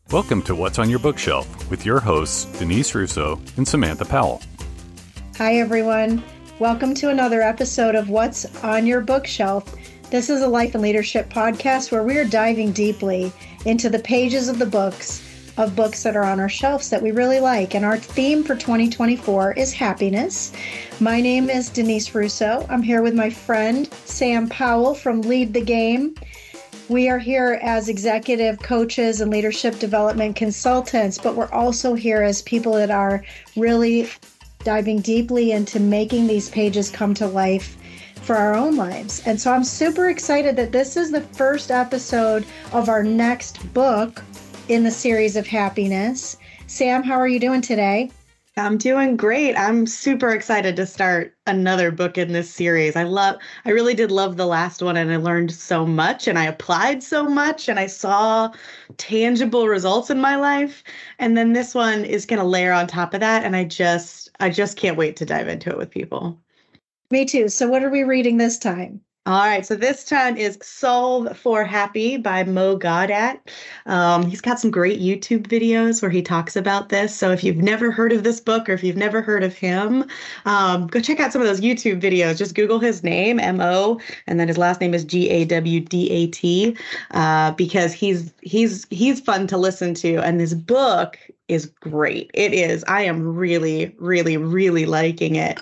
Welcome to What's on Your Bookshelf with your hosts, Denise Russo and Samantha Powell. Hi, everyone. Welcome to another episode of What's on Your Bookshelf. This is a life and leadership podcast where we are diving deeply into the pages of the books that are on our shelves that we really like. And our theme for 2024 is happiness. My name is Denise Russo. I'm here with my friend, Sam Powell from Lead the Game. We are here as executive coaches and leadership development consultants, but we're also here as people that are really diving deeply into making these pages come to life for our own lives. And so I'm super excited that this is the first episode of our next book in the series of happiness. Sam, how are you doing today? I'm doing great. I'm super excited to start another book in this series. I really did love the last one, and I learned so much and I applied so much and I saw tangible results in my life. And then this one is going to layer on top of that. And I just can't wait to dive into it with people. Me too. So what are we reading this time? All right, so this time is Solve for Happy by Mo Gawdat. He's got some great YouTube videos where he talks about this. So if you've never heard of this book or if you've never heard of him, go check out some of those YouTube videos. Just Google his name, M-O, and then his last name is G-A-W-D-A-T, because he's fun to listen to. And this book is great. It is. I am really, really, really liking it.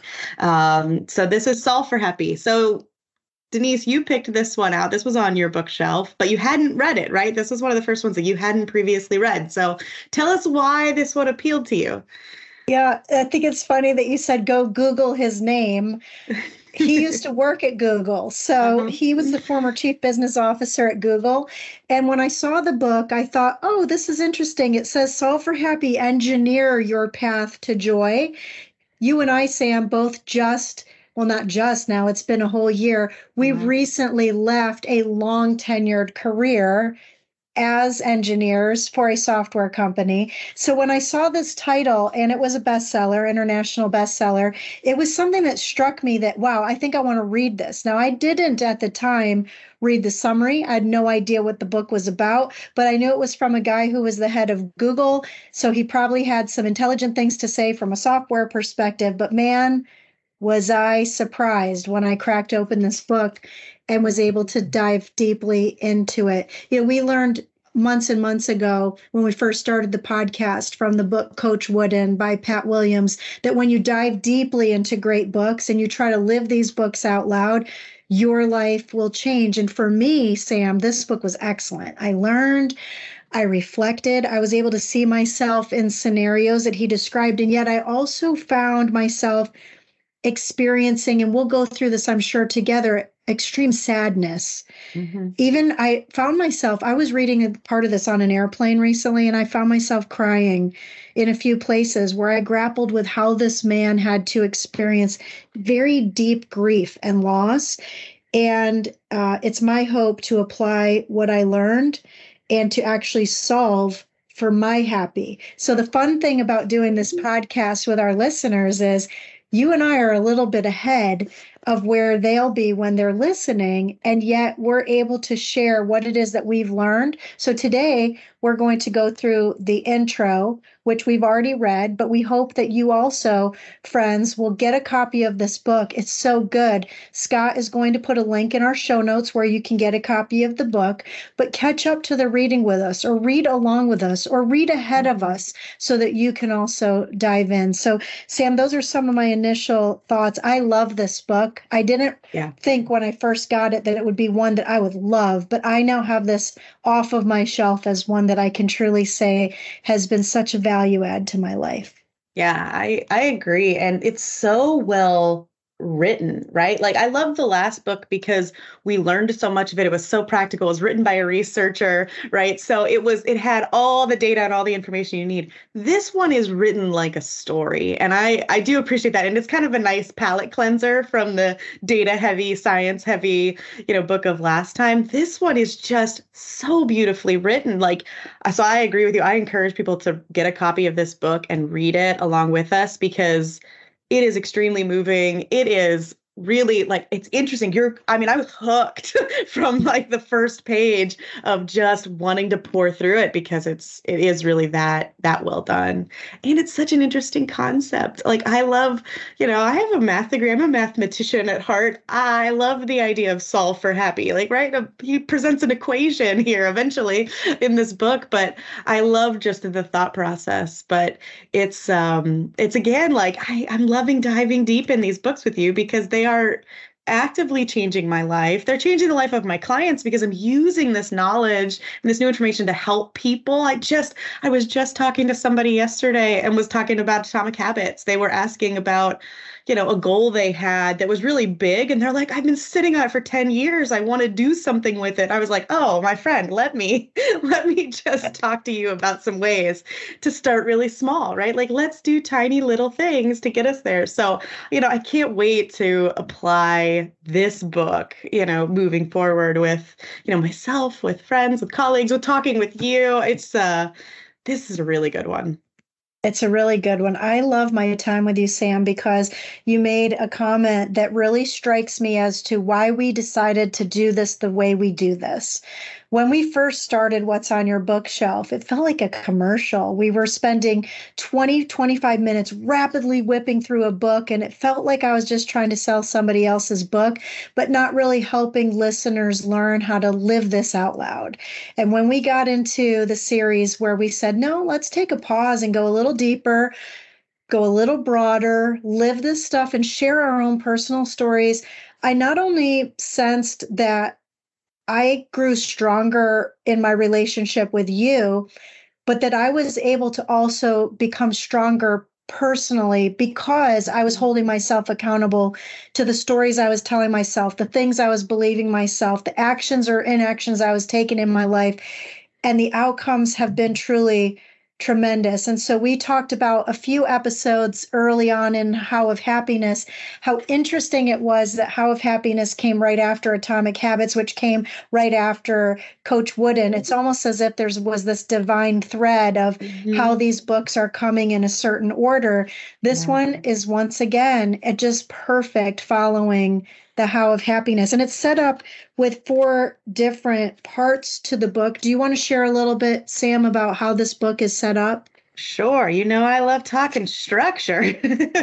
So this is Solve for Happy. So Denise, you picked this one out. This was on your bookshelf, but you hadn't read it, right? This was one of the first ones that you hadn't previously read. So tell us why this one appealed to you. Yeah, I think it's funny that you said go Google his name. He used to work at Google. So he was the former chief business officer at Google. And when I saw the book, I thought, oh, this is interesting. It says Solve for Happy, engineer your path to joy. You and I, Sam, both not just now, it's been a whole year. We've recently left a long tenured career as engineers for a software company. So when I saw this title, and it was a bestseller, international bestseller, it was something that struck me that, wow, I think I want to read this. Now, I didn't at the time read the summary. I had no idea what the book was about, but I knew it was from a guy who was the head of Google. So he probably had some intelligent things to say from a software perspective, but man, was I surprised when I cracked open this book and was able to dive deeply into it. You know, we learned months and months ago when we first started the podcast from the book Coach Wooden by Pat Williams, that when you dive deeply into great books and you try to live these books out loud, your life will change. And for me, Sam, this book was excellent. I learned, I reflected, I was able to see myself in scenarios that he described. And yet I also found myself experiencing, and we'll go through this, I'm sure, together, extreme sadness. Even I found myself, I was reading a part of this on an airplane recently, and I found myself crying in a few places where I grappled with how this man had to experience very deep grief and loss. And it's my hope to apply what I learned and to actually solve for my happy. So the fun thing about doing this podcast with our listeners is you and I are a little bit ahead of where they'll be when they're listening, and yet we're able to share what it is that we've learned. So today we're going to go through the intro, which we've already read, but we hope that you also, friends, will get a copy of this book. It's so good. Scott is going to put a link in our show notes where you can get a copy of the book, but catch up to the reading with us, or read along with us, or read ahead of us so that you can also dive in. So Sam, those are some of my initial thoughts. I love this book. I didn't think when I first got it that it would be one that I would love, but I now have this off of my shelf as one that I can truly say has been such a value add to my life. Yeah, I agree. And it's so well written, right? Like I love the last book because we learned so much of it. It was so practical. It was written by a researcher, right? So it had all the data and all the information you need. This one is written like a story. And I do appreciate that. And it's kind of a nice palate cleanser from the data heavy, science heavy, book of last time. This one is just so beautifully written. So I agree with you. I encourage people to get a copy of this book and read it along with us because it is extremely moving. It is really, like, it's interesting. I was hooked from like the first page of just wanting to pour through it because it is really that well done. And it's such an interesting concept. Like, I love, I have a math degree. I'm a mathematician at heart. I love the idea of solve for happy. Like, right? He presents an equation here eventually in this book, but I love just the thought process. But it's again, like, I'm loving diving deep in these books with you because they are actively changing my life. They're changing the life of my clients because I'm using this knowledge and this new information to help people. I was just talking to somebody yesterday and was talking about Atomic Habits. They were asking about, a goal they had that was really big. And they're like, I've been sitting on it for 10 years. I want to do something with it. I was like, oh, my friend, let me just talk to you about some ways to start really small, right? Like, let's do tiny little things to get us there. So, I can't wait to apply this book, moving forward with, myself, with friends, with colleagues, with talking with you. This is a really good one. It's a really good one. I love my time with you, Sam, because you made a comment that really strikes me as to why we decided to do this the way we do this. When we first started What's on Your Bookshelf, it felt like a commercial. We were spending 25 minutes rapidly whipping through a book, and it felt like I was just trying to sell somebody else's book, but not really helping listeners learn how to live this out loud. And when we got into the series where we said, no, let's take a pause and go a little deeper, go a little broader, live this stuff and share our own personal stories, I not only sensed that I grew stronger in my relationship with you, but that I was able to also become stronger personally because I was holding myself accountable to the stories I was telling myself, the things I was believing myself, the actions or inactions I was taking in my life. And the outcomes have been truly tremendous. And so we talked about a few episodes early on in How of Happiness, how interesting it was that How of Happiness came right after Atomic Habits, which came right after Coach Wooden. It's almost as if there was this divine thread of how these books are coming in a certain order. This one is once again just perfect following the How of Happiness. And it's set up with 4 different parts to the book. Do you want to share a little bit, Sam, about how this book is set up? Sure. I love talking structure.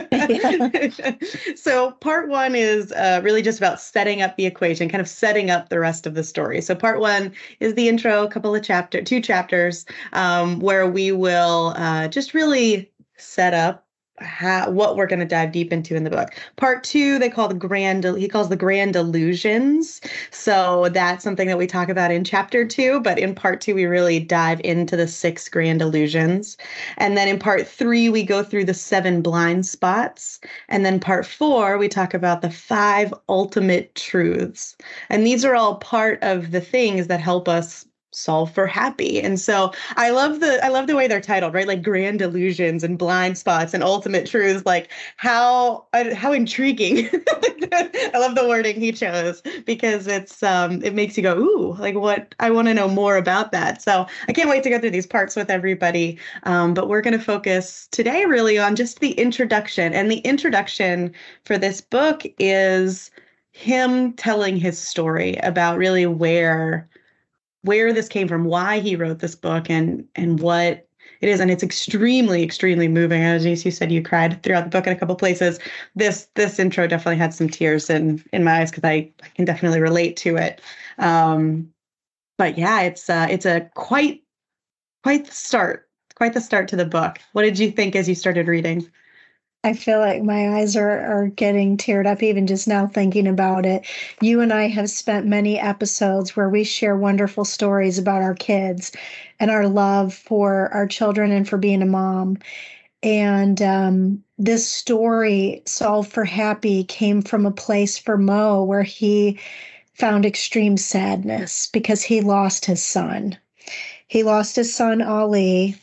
So part 1 is really just about setting up the equation, kind of setting up the rest of the story. So part 1 is the intro, two chapters, where we will just set up what we're going to dive deep into in the book. Part 2, he calls the grand illusions. So that's something that we talk about in chapter 2, but in part 2, we really dive into the 6 grand illusions. And then in part 3, we go through the 7 blind spots. And then part 4, we talk about the 5 ultimate truths. And these are all part of the things that help us solve for happy. And so I love the way they're titled, right? Like grand illusions and blind spots and ultimate truths, like how intriguing. I love the wording he chose because it makes you go, ooh, like what, I want to know more about that. So I can't wait to go through these parts with everybody. But we're going to focus today really on just the introduction. And the introduction for this book is him telling his story about really where this came from, why he wrote this book, and what it is. And it's extremely, extremely moving. As you said, you cried throughout the book in a couple places. This intro definitely had some tears in my eyes because I can definitely relate to it. But yeah, it's a quite the start to the book. What did you think as you started reading? I feel like my eyes are getting teared up even just now thinking about it. You and I have spent many episodes where we share wonderful stories about our kids and our love for our children and for being a mom. And this story, Solve for Happy, came from a place for Mo where he found extreme sadness because he lost his son. He lost his son, Ali,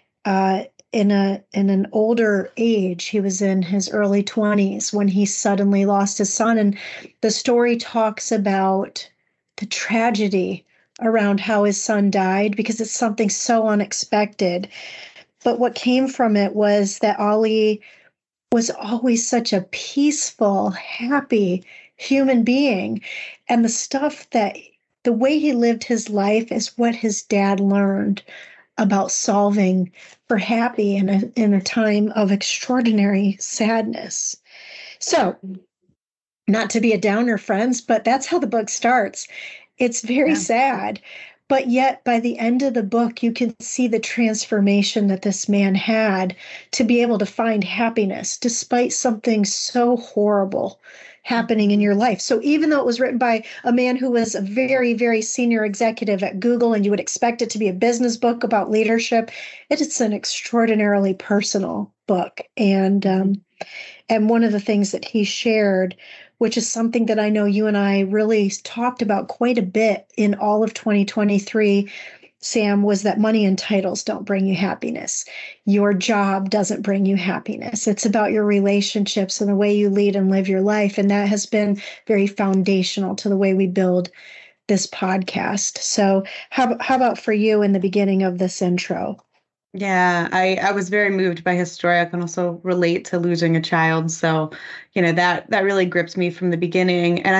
in an older age. He was in his early 20s when he suddenly lost his son. And the story talks about the tragedy around how his son died because it's something so unexpected. But what came from it was that Ali was always such a peaceful, happy human being. And the way he lived his life is what his dad learned about solving for happy in a time of extraordinary sadness. So, not to be a downer, friends, but that's how the book starts. It's very sad, but yet by the end of the book, you can see the transformation that this man had to be able to find happiness despite something so horrible happening in your life. So even though it was written by a man who was a very, very senior executive at Google, and you would expect it to be a business book about leadership, it's an extraordinarily personal book. And one of the things that he shared, which is something that I know you and I really talked about quite a bit in all of 2023, Sam, was that money and titles don't bring you happiness. Your job doesn't bring you happiness. It's about your relationships and the way you lead and live your life. And that has been very foundational to the way we build this podcast. So how about for you in the beginning of this intro? Yeah, I was very moved by his story. I can also relate to losing a child. So, that really grips me from the beginning. And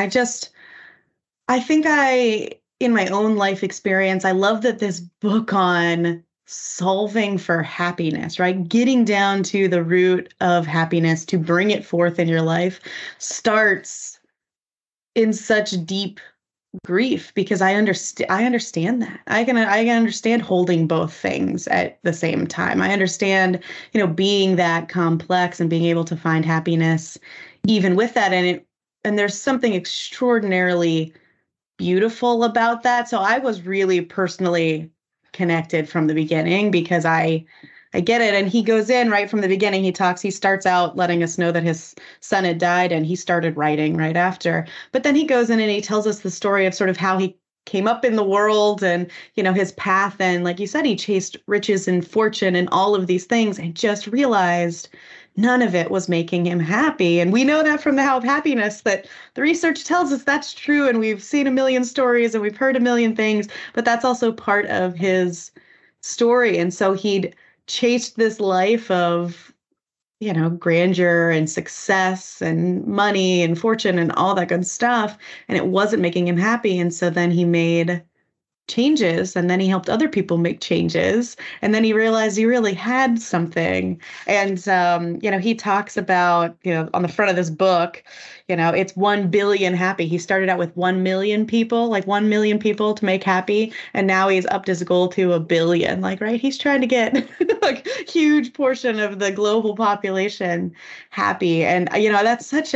I think in my own life experience, I love that this book on solving for happiness, right? Getting down to the root of happiness to bring it forth in your life starts in such deep grief, because I understand that. I can understand holding both things at the same time. I understand, being that complex and being able to find happiness even with that. And there's something extraordinarily beautiful about that. So I was really personally connected from the beginning, because I get it. And he goes in right from the beginning. He starts out letting us know that his son had died, and he started writing right after. But then he goes in and he tells us the story of sort of how he came up in the world and, his path. And like you said, he chased riches and fortune and all of these things and just realized none of it was making him happy. And we know that from the How of Happiness, that the research tells us that's true. And we've seen a million stories and we've heard a million things, but that's also part of his story. And so he'd chased this life of, grandeur and success and money and fortune and all that good stuff. And it wasn't making him happy. And so then he made changes, and then he helped other people make changes. And then he realized he really had something. And, he talks about, on the front of this book, it's 1 billion happy. He started out with 1 million people, like 1 million people to make happy. And now he's upped his goal to 1 billion, right? He's trying to get like huge portion of the global population happy. And, that's such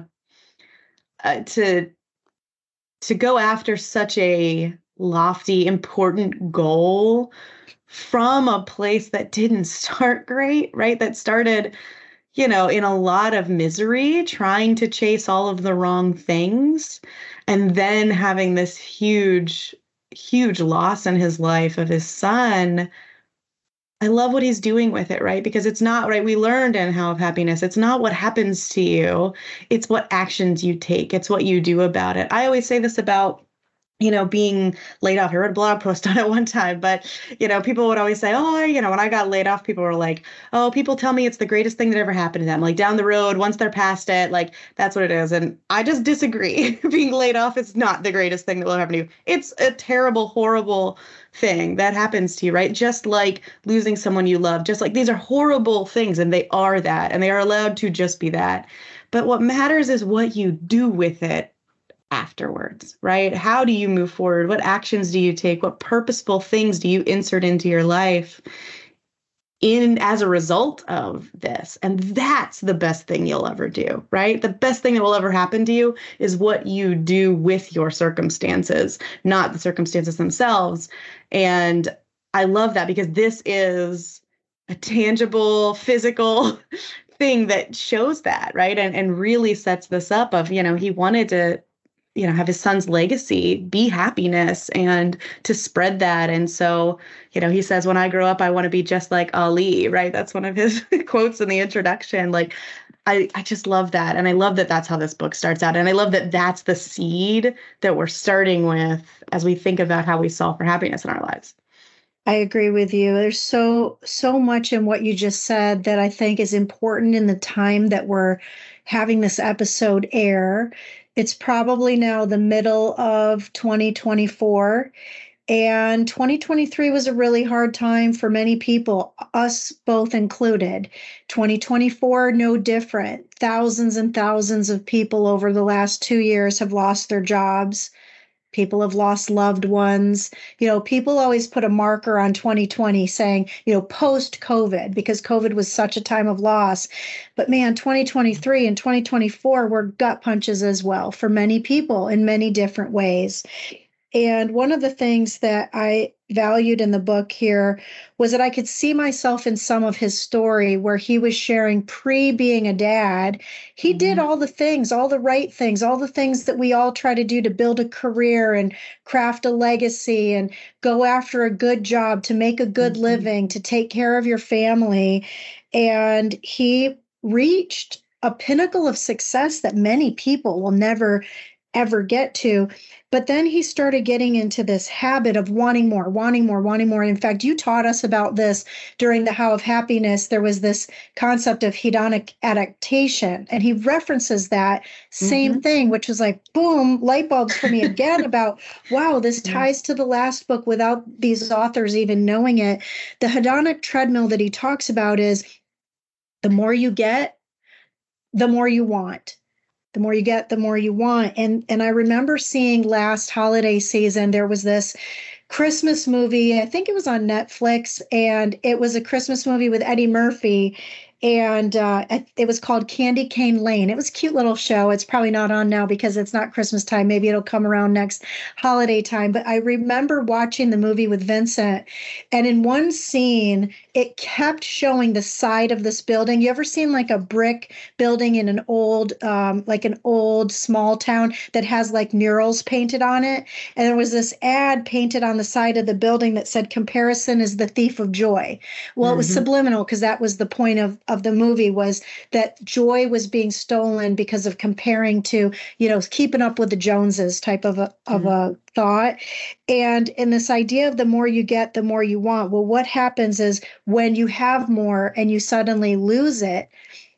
to go after such a lofty, important goal from a place that didn't start great, right? That started, in a lot of misery, trying to chase all of the wrong things, and then having this huge, huge loss in his life of his son. I love what he's doing with it, right? Because it's not, right? We learned in How of Happiness, it's not what happens to you, it's what actions you take. It's what you do about it. I always say this about being laid off. I wrote a blog post on it one time, but, people would always say, oh, when I got laid off, people were like, oh, people tell me it's the greatest thing that ever happened to them. Like down the road, once they're past it, like that's what it is. And I just disagree. Being laid off is not the greatest thing that will happen to you. It's a terrible, horrible thing that happens to you, right? Just like losing someone you love, just like these are horrible things, and they are that, and they are allowed to just be that. But what matters is what you do with it afterwards, right? How do you move forward? What actions do you take? What purposeful things do you insert into your life as a result of this? And that's the best thing you'll ever do, right? The best thing that will ever happen to you is what you do with your circumstances, not the circumstances themselves. And I love that, because this is a tangible, physical thing that shows that, right? And really sets this up of, he wanted to have his son's legacy be happiness and to spread that. And so, he says, when I grow up, I want to be just like Ali, right? That's one of his quotes in the introduction. Like, I just love that. And I love that that's how this book starts out. And I love that that's the seed that we're starting with as we think about how we solve for happiness in our lives. I agree with you. There's so much in what you just said that I think is important in the time that we're having this episode air. It's probably now the middle of 2024. And 2023 was a really hard time for many people, us both included. 2024, no different. Thousands and thousands of people over the last 2 years have lost their jobs. People have lost loved ones. People always put a marker on 2020 saying, post COVID, because COVID was such a time of loss. But man, 2023 and 2024 were gut punches as well for many people in many different ways. And one of the things that I valued in the book here was that I could see myself in some of his story where he was sharing pre being a dad. He did all the things, all the right things, all the things that we all try to do to build a career and craft a legacy and go after a good job, to make a good living, to take care of your family. And he reached a pinnacle of success that many people will never ever get to. But then he started getting into this habit of wanting more, wanting more, wanting more. In fact, you taught us about this during the How of Happiness. There was this concept of hedonic adaptation, and he references that same thing, which was like, boom, light bulbs for me again about, wow, this ties to the last book without these authors even knowing it. The hedonic treadmill that he talks about is the more you get, the more you want. The more you get, the more you want. And I remember seeing last holiday season, there was this Christmas movie, I think it was on Netflix, and it was a Christmas movie with Eddie Murphy. And it was called Candy Cane Lane. It was a cute little show. It's probably not on now because it's not Christmas time. Maybe it'll come around next holiday time. But I remember watching the movie with Vincent. And in one scene, it kept showing the side of this building. You ever seen like a brick building in an old small town that has like murals painted on it? And there was this ad painted on the side of the building that said, "Comparison is the thief of joy." Well, it was subliminal because that was the point of the movie, was that joy was being stolen because of comparing to, keeping up with the Joneses type of a thought. And in this idea of the more you get, the more you want. Well, what happens is when you have more and you suddenly lose it,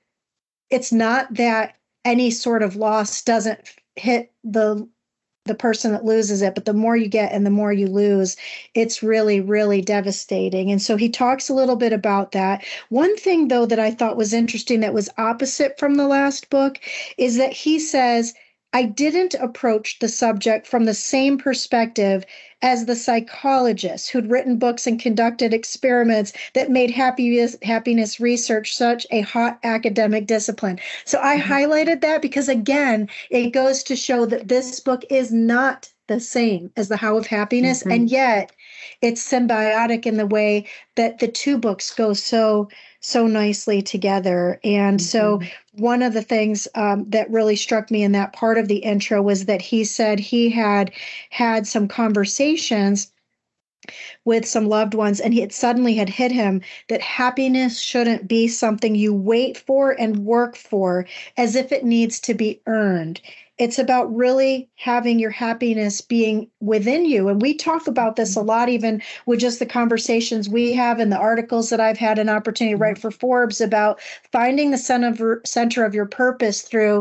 it's not that any sort of loss doesn't hit the person that loses it, but the more you get and the more you lose, it's really, really devastating. And so he talks a little bit about that. One thing, though, that I thought was interesting that was opposite from the last book is that he says, I didn't approach the subject from the same perspective as the psychologists who'd written books and conducted experiments that made happiness research such a hot academic discipline. So I highlighted that because, again, it goes to show that this book is not the same as the How of Happiness, and yet it's symbiotic in the way that the two books go so nicely together. And so one of the things that really struck me in that part of the intro was that he said he had some conversations with some loved ones, and it suddenly had hit him that happiness shouldn't be something you wait for and work for as if it needs to be earned. It's about really having your happiness being within you. And we talk about this a lot, even with just the conversations we have and the articles that I've had an opportunity to write for Forbes about finding the center of your purpose through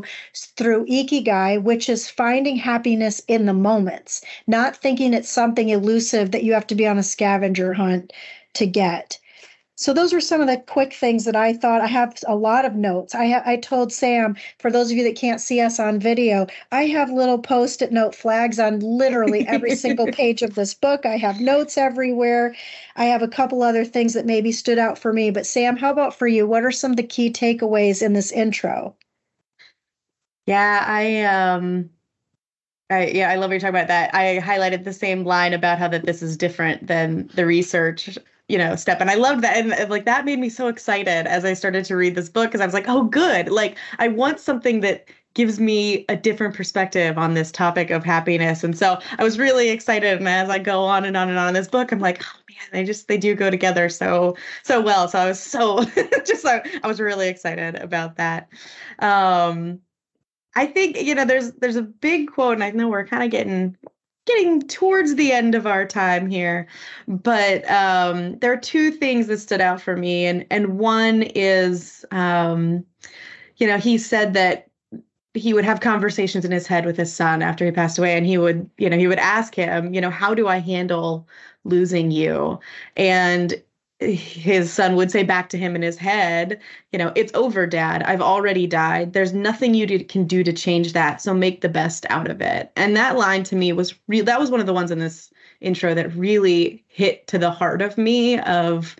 Ikigai, which is finding happiness in the moments, not thinking it's something elusive that you have to be on a scavenger hunt to get. So those were some of the quick things that I thought. I have a lot of notes. I told Sam, for those of you that can't see us on video, I have little Post-it note flags on literally every single page of this book. I have notes everywhere. I have a couple other things that maybe stood out for me. But Sam, how about for you? What are some of the key takeaways in this intro? Yeah, I love what you're talking about that. I highlighted the same line about how that this is different than the research step. And I loved that. And like, that made me so excited as I started to read this book, because I was like, oh, good. Like, I want something that gives me a different perspective on this topic of happiness. And so I was really excited. And as I go on and on and on in this book, I'm like, oh man, they do go together so well. So I was I was really excited about that. I think, there's a big quote, and I know we're kind of getting getting towards the end of our time here, but there are two things that stood out for me, and one is, he said that he would have conversations in his head with his son after he passed away, and he would ask him, how do I handle losing you? And his son would say back to him in his head, it's over, Dad. I've already died. There's nothing you can do to change that. So make the best out of it. And that line to me was that was one of the ones in this intro that really hit to the heart of me of,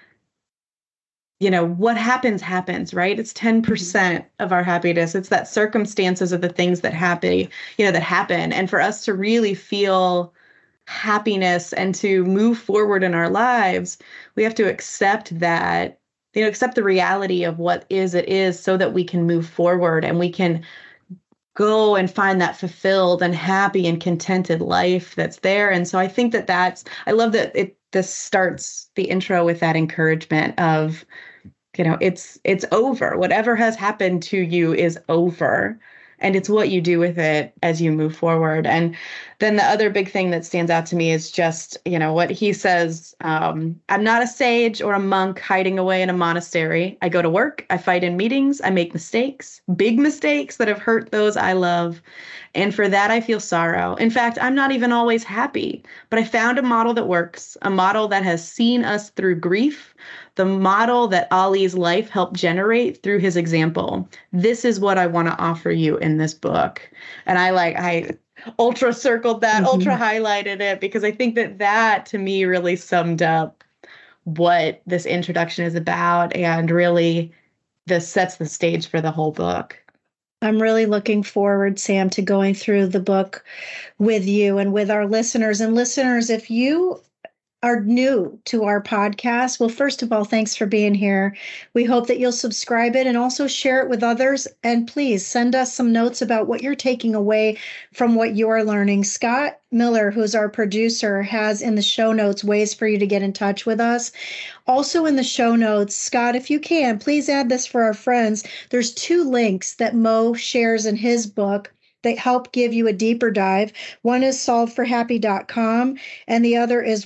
what happens, right? It's 10% of our happiness. It's that circumstances of the things that happen. And for us to really feel happiness and to move forward in our lives, we have to accept that, accept the reality of what it is so that we can move forward and we can go and find that fulfilled and happy and contented life that's there. And so I think I love that this starts the intro with that encouragement of, it's over. Whatever has happened to you is over. And it's what you do with it as you move forward. And then the other big thing that stands out to me is just, what he says, I'm not a sage or a monk hiding away in a monastery. I go to work, I fight in meetings, I make mistakes, big mistakes that have hurt those I love. And for that, I feel sorrow. In fact, I'm not even always happy, but I found a model that works, a model that has seen us through grief, the model that Ali's life helped generate through his example. This is what I want to offer you in this book. And I ultra circled that, ultra highlighted it, because I think that to me really summed up what this introduction is about. And really, this sets the stage for the whole book. I'm really looking forward, Sam, to going through the book with you and with our listeners. And listeners, if you are new to our podcast, well, first of all, thanks for being here. We hope that you'll subscribe it and also share it with others. And please send us some notes about what you're taking away from what you're learning. Scott Miller, who's our producer, has in the show notes ways for you to get in touch with us. Also in the show notes, Scott, if you can, please add this for our friends. There's 2 links that Mo shares in his book that help give you a deeper dive. One is solvedforhappy.com and the other is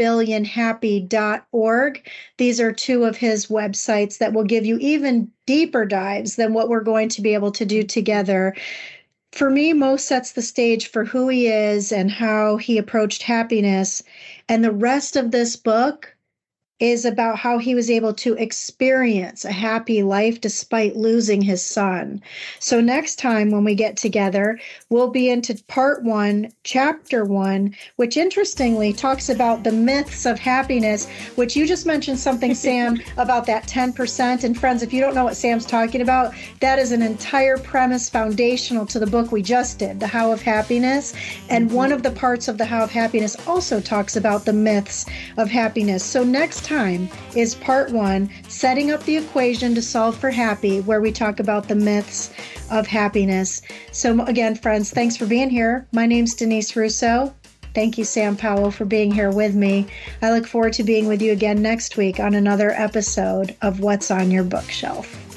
1billionhappy.org. These are 2 of his websites that will give you even deeper dives than what we're going to be able to do together. For me, Mo sets the stage for who he is and how he approached happiness. And the rest of this book is about how he was able to experience a happy life despite losing his son. So next time when we get together, we'll be into part 1, chapter 1, which interestingly talks about the myths of happiness, which you just mentioned something, Sam, about that 10%. And friends, if you don't know what Sam's talking about, that is an entire premise foundational to the book we just did, The How of Happiness. And one of the parts of The How of Happiness also talks about the myths of happiness. So next time is part 1, setting up the equation to solve for happy, where we talk about the myths of happiness. So again, friends, thanks for being here. My name's Denise Russo. Thank you, Sam Powell, for being here with me. I look forward to being with you again next week on another episode of What's on Your Bookshelf.